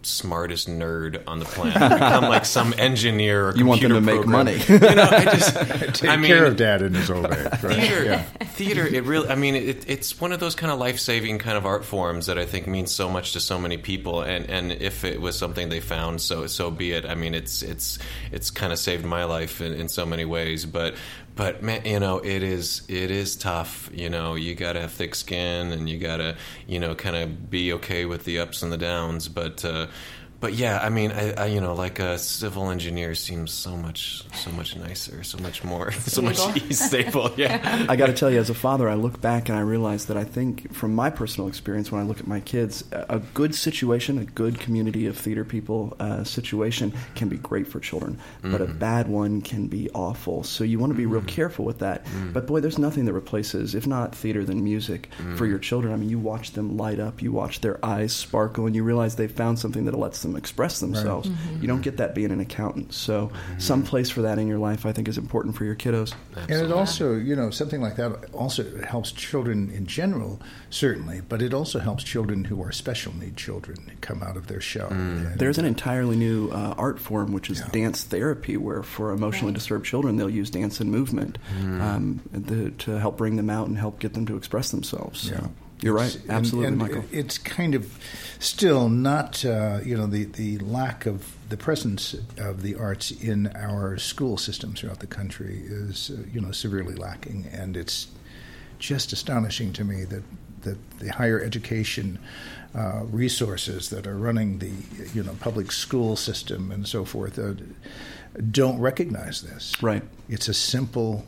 smartest nerd on the planet, become like some engineer or you want them to make program. money. You know, I just take I mean, care of Dad in his old age. Right? Theater, Yeah. theater. It really. I mean, it, it's one of those kind of life-saving kind of art forms that I think means so much to so many people. And, and if it was something they found, so so be it. I mean, it's it's it's kind of saved my life in, in so many ways. But but man, you know, it is it is tough. You know, you got to have thick skin, and you got to you know kind of be okay with the ups and the downs. But uh, But yeah, I mean, I, I you know, like a civil engineer seems so much, so much nicer, so much more, so much stable. Yeah, I got to tell you, as a father, I look back and I realize that I think, from my personal experience, when I look at my kids, a good situation, a good community of theater people uh, situation can be great for children, mm-hmm. but a bad one can be awful. So you want to be real careful with that. Mm-hmm. But boy, there's nothing that replaces, if not theater, then music mm-hmm. for your children. I mean, you watch them light up, you watch their eyes sparkle, and you realize they've found something that lets them express themselves. Right. Mm-hmm. You don't get that being an accountant. So mm-hmm. some place for that in your life, I think, is important for your kiddos. Absolutely. And it also, you know, something like that also helps children in general, certainly, but it also helps children who are special need children come out of their shell. Mm. There's an entirely new uh, art form, which is yeah. dance therapy, where for emotionally disturbed children, they'll use dance and movement mm. um, the, to help bring them out and help get them to express themselves. So. Yeah. You're right. Absolutely, and, and Michael. It's kind of still not, uh, you know, the, the lack of the presence of the arts in our school systems throughout the country is, uh, you know, severely lacking. And it's just astonishing to me that, that the higher education uh, resources that are running the, you know, public school system and so forth uh, don't recognize this. Right. It's a simple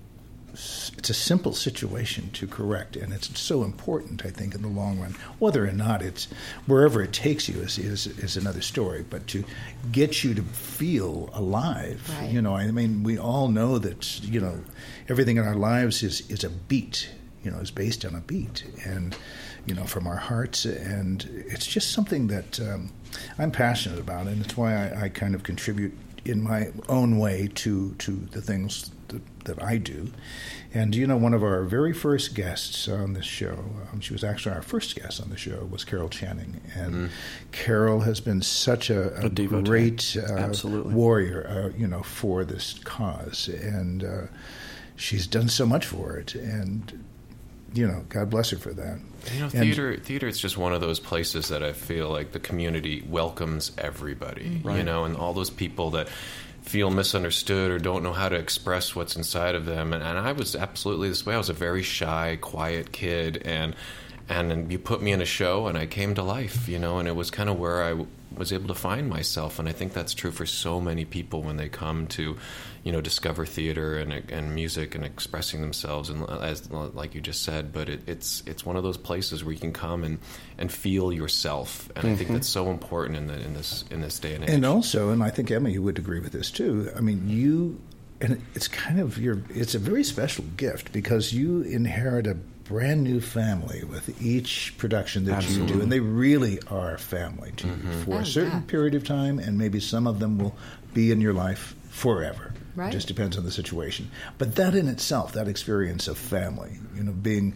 It's a simple situation to correct, and it's so important, I think, in the long run. Whether or not it's wherever it takes you is is, is another story, but to get you to feel alive, right. you know, I mean, we all know that, you know, everything in our lives is, is a beat, you know, is based on a beat, and, you know, from our hearts, and it's just something that um, I'm passionate about, and it's why I, I kind of contribute in my own way to, to the things that, that I do. And, you know, one of our very first guests on this show, um, she was actually our first guest on the show, was Carol Channing. And mm. Carol has been such a, a, a great uh, warrior, uh, you know, for this cause. And uh, she's done so much for it. And, you know, God bless her for that. You know, theater, and, theater, it's just one of those places that I feel like the community welcomes everybody, right. you know, and all those people that feel misunderstood or don't know how to express what's inside of them. And, and I was absolutely this way. I was a very shy, quiet kid, and and then you put me in a show, and I came to life, you know, and it was kind of where I w- was able to find myself. And I think that's true for so many people when they come to, you know, discover theater and and music and expressing themselves, and as like you just said. But it, it's it's one of those places where you can come and, and feel yourself, and mm-hmm. I think that's so important in the, in this in this day and age. And also, and I think Emma, you would agree with this too. I mean, you, and it's kind of your, it's a very special gift because you inherit a brand new family with each production that Absolutely. You do, and they really are family to mm-hmm. you for oh, a certain yeah. period of time, and maybe some of them will be in your life forever. Right. It just depends on the situation. But that in itself, that experience of family, you know, being,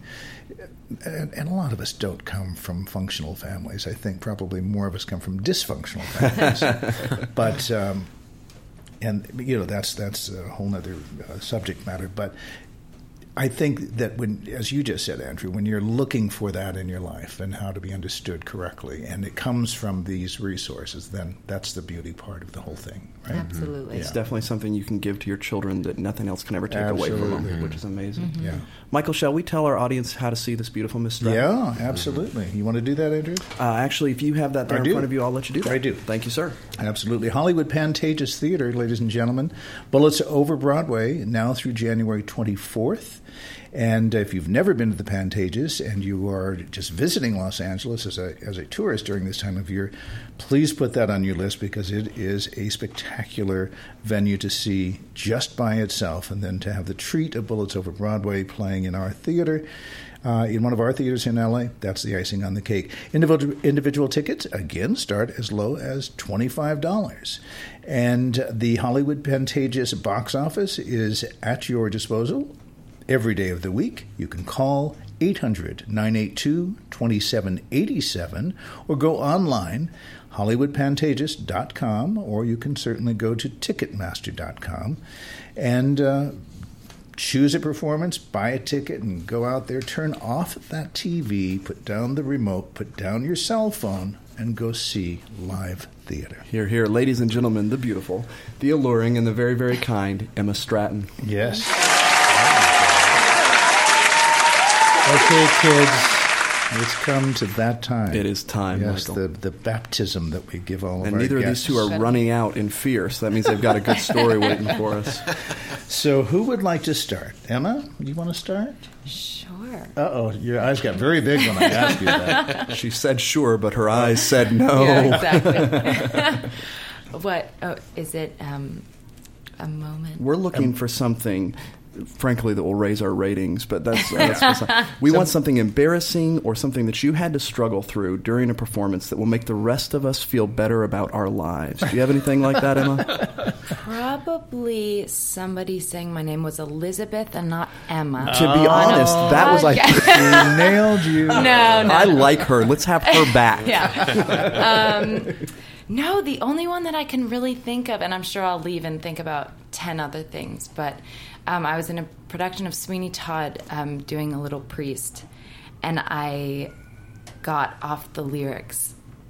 and, and a lot of us don't come from functional families. I think probably more of us come from dysfunctional families. but, um, and, you know, that's that's a whole other uh, subject matter. But I think that when, as you just said, Andrew, when you're looking for that in your life and how to be understood correctly, and it comes from these resources, then that's the beauty part of the whole thing, right? Absolutely. It's yeah. definitely something you can give to your children that nothing else can ever take Absolutely. Away from them, which is amazing. Mm-hmm. Yeah. Michael, shall we tell our audience how to see this beautiful Miss Stratton? Yeah, absolutely. You want to do that, Andrew? Uh, actually, if you have that there I in do. front of you, I'll let you do that. I do. Thank you, sir. Absolutely. Hollywood Pantages Theater, ladies and gentlemen. Bullets Over Broadway, now through January twenty-fourth. And if you've never been to the Pantages and you are just visiting Los Angeles as a as a tourist during this time of year, please put that on your list because it is a spectacular venue to see just by itself, and then to have the treat of Bullets Over Broadway playing in our theater. Uh, in one of our theaters in L A, that's the icing on the cake. Individual, individual tickets, again, start as low as twenty-five dollars. And the Hollywood Pantages box office is at your disposal every day of the week. You can call eight hundred, nine eight two, two seven eight seven, or go online, hollywood pantages dot com, or you can certainly go to ticketmaster dot com and uh, choose a performance, buy a ticket, and go out there, turn off that T V, put down the remote, put down your cell phone, and go see live theater. Here, here, ladies and gentlemen, the beautiful, the alluring, and the very, very kind Emma Stratton. Yes. Okay, kids. It's come to that time. It is time, yes, Michael. the, the baptism that we give all of and our neither guests. of these two are running out in fear, so that means they've got a good story waiting for us. So who would like to start? Emma, you want to start? Sure. Uh-oh, your eyes got very big when I asked you that. She said sure, but her eyes said no. Yeah, exactly. What? Oh, is it um, a moment? We're looking um, for something, frankly, that will raise our ratings, but that's, that's beside. We want something embarrassing or something that you had to struggle through during a performance that will make the rest of us feel better about our lives. Do you have anything like that, Emma? Probably somebody saying my name was Elizabeth and not Emma. To be honest, that was like... She nailed you. No, no. I like her. Let's have her back. Yeah. Um, no, the only one that I can really think of, and I'm sure I'll leave and think about ten other things, but... Um, I was in a production of Sweeney Todd um, doing a little priest, and I got off the lyrics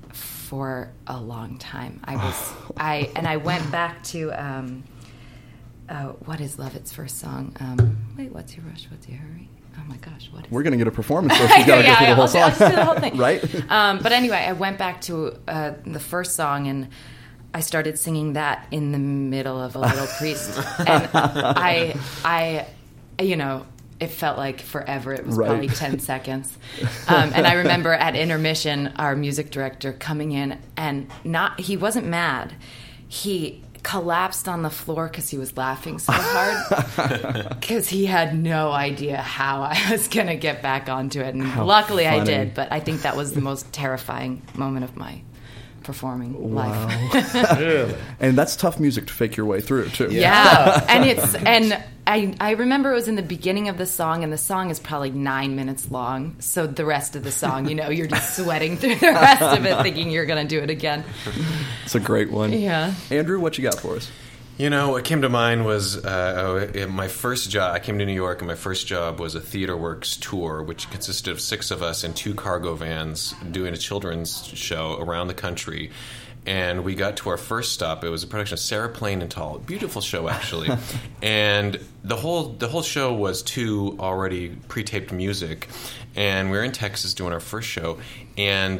for a long time. I was, I and I went back to um, uh, what is Lovett's first song? Um, wait, what's your rush? What's your hurry? Oh my gosh, what is We're going to get a performance, so she's got to yeah, go through yeah, the whole I'll, song. I'll just do the whole thing. Right? Um, but anyway, I went back to uh, the first song, and I started singing that in the middle of a little priest, and I, I, you know, it felt like forever. It was right. probably ten seconds, um, and I remember at intermission, our music director coming in, and not he wasn't mad, he collapsed on the floor because he was laughing so hard because he had no idea how I was going to get back onto it, and how luckily funny. I did. But I think that was the most terrifying moment of my performing wow. life. Really? And that's tough music to fake your way through too. Yeah, yeah. and it's and I I remember it was in the beginning of the song, and the song is probably nine minutes long. So the rest of the song, you know, you're just sweating through the rest of it, thinking you're going to do it again. It's a great one. Yeah, Andrew, what you got for us? You know, what came to mind was uh, my first job. I came to New York, and my first job was a Theater Works tour, which consisted of six of us in two cargo vans doing a children's show around the country. And we got to our first stop. It was a production of Sarah Plain and Tall. Beautiful show, actually. And the whole the whole show was to already pre-taped music. And we were in Texas doing our first show, and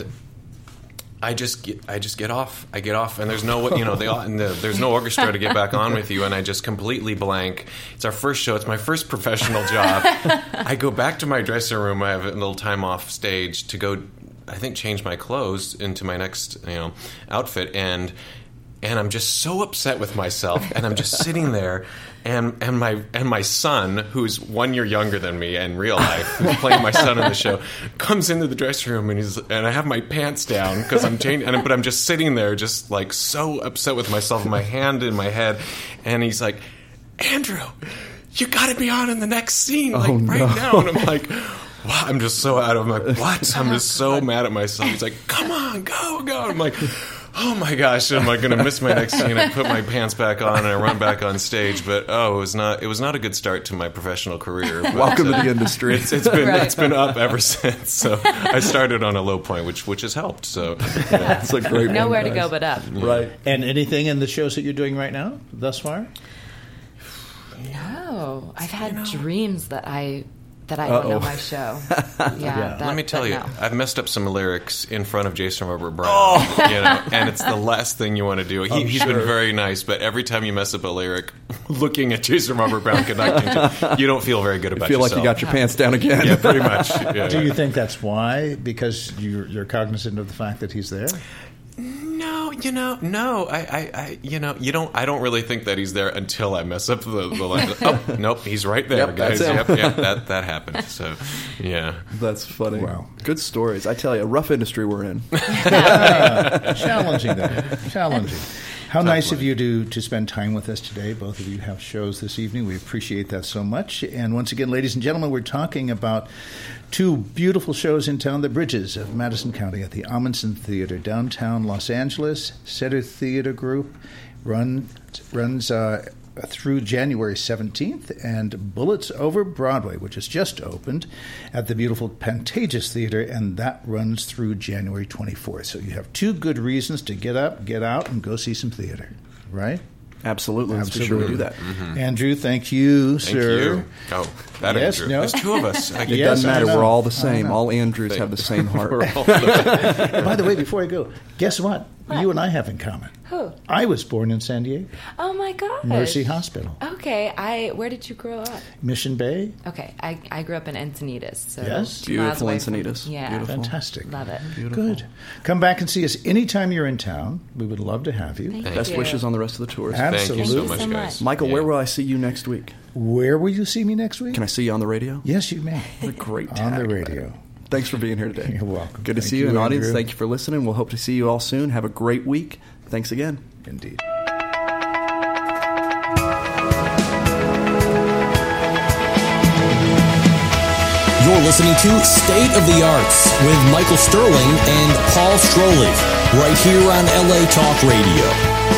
I just get, I just get off. I get off, and there's no you know they, and the, there's no orchestra to get back on with you, and I just completely blank. It's our first show. It's my first professional job. I go back to my dressing room. I have a little time off stage to go, I think, change my clothes into my next you know outfit, and and I'm just so upset with myself, and I'm just sitting there. And and my and my son, who's one year younger than me in real life, who's playing my son in the show, comes into the dressing room, and he's and I have my pants down because I'm changing, and, but I'm just sitting there, just like so upset with myself, my hand in my head, and he's like, "Andrew, you got to be on in the next scene, like oh, right no. now," and I'm like. Wow, I'm just so out of my what? I'm just so mad at myself. He's like, "Come on, go, go!" I'm like, "Oh my gosh, am I going to miss my next scene?" I put my pants back on and I run back on stage. But oh, it was not. It was not a good start to my professional career. But, Welcome uh, to the industry. It's, it's been Right. it's been up ever since. So I started on a low point, which which has helped. So yeah. It's a great nowhere one, to go guys. but up. Right. And anything in the shows that you're doing right now, thus far? No, I've had dreams that I that I Uh-oh. don't know my show. Yeah, Yeah. that- Let me tell but you, no. I've messed up some lyrics in front of Jason Robert Brown. Oh. You know, and it's the last thing you want to do. He, I'm he's sure. been very nice, but every time you mess up a lyric, looking at Jason Robert Brown conducting, to, you don't feel very good about I feel yourself. like you got your pants down again. Yeah, pretty much. Yeah, Do yeah. you think that's why? Because you're, you're cognizant of the fact that he's there? No, you know, no. I, I, I, you know, you don't. I don't really think that he's there until I mess up the, the line. Oh, nope, he's right there, Yep, guys. that's him. Yep, yep, that that happened. So, yeah. That's funny. Wow. Good stories. I tell you, a rough industry we're in. Challenging, then. Challenging. How Tough nice life. of you to, to spend time with us today. Both of you have shows this evening. We appreciate that so much. And once again, ladies and gentlemen, we're talking about two beautiful shows in town, The Bridges of Madison County at the Amundsen Theater, downtown Los Angeles. Cedar Theater Group run, runs uh, through January seventeenth, and Bullets Over Broadway, which has just opened at the beautiful Pantages Theater, and that runs through January twenty-fourth. So you have two good reasons to get up, get out, and go see some theater, right? Absolutely. Let's be sure we do that. Mm-hmm. Andrew, thank you, Thank sir. you. Oh, that Yes, Andrew. no. There's two of us. I It get Yes, doesn't I matter. know. We're all the I same. know. All Andrews have the same heart. We're all the- By the way, before I go, guess what? What? You and I have in common. Who? I was born in San Diego, Oh my gosh. Mercy Hospital, Okay, I. Where did you grow up? Mission Bay. Okay, I, I grew up in Encinitas. So Yes? two miles Beautiful away from- Encinitas. Yeah, Beautiful. Fantastic. love it. Good. Come back and see us anytime you're in town. We would love to have you. Thank Best you. wishes on the rest of the tours. Absolutely. Thank you so Thank much, you so guys. much. Michael, Yeah. where will I see you next week? Where will you see me next week? Can I see you on the radio? Yes, you may. What a great On the tag. radio. Thanks for being here today. You're welcome. Good to Thank see you, you, and audience. Andrew. Thank you for listening. We'll hope to see you all soon. Have a great week. Thanks again. Indeed. You're listening to State of the Arts with Michael Sterling and Paul Stroley, right here on L A Talk Radio.